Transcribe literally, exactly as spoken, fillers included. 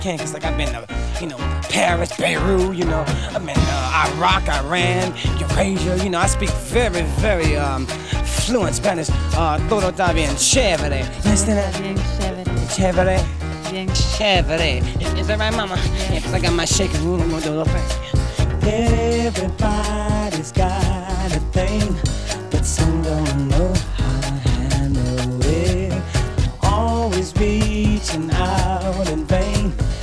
can, cause like I've been to, you know, Paris, Beirut, you know, I've been uh, Iraq, Iran, Eurasia, you know, I speak very, very um, fluent Spanish. Uh, todo está bien chévere. Listen to Bien chévere. chévere. Bien Chévere. Is that right, mama? Yeah, cause I got my shaking room. I'm gonna do a little thing. Everybody's got a thing.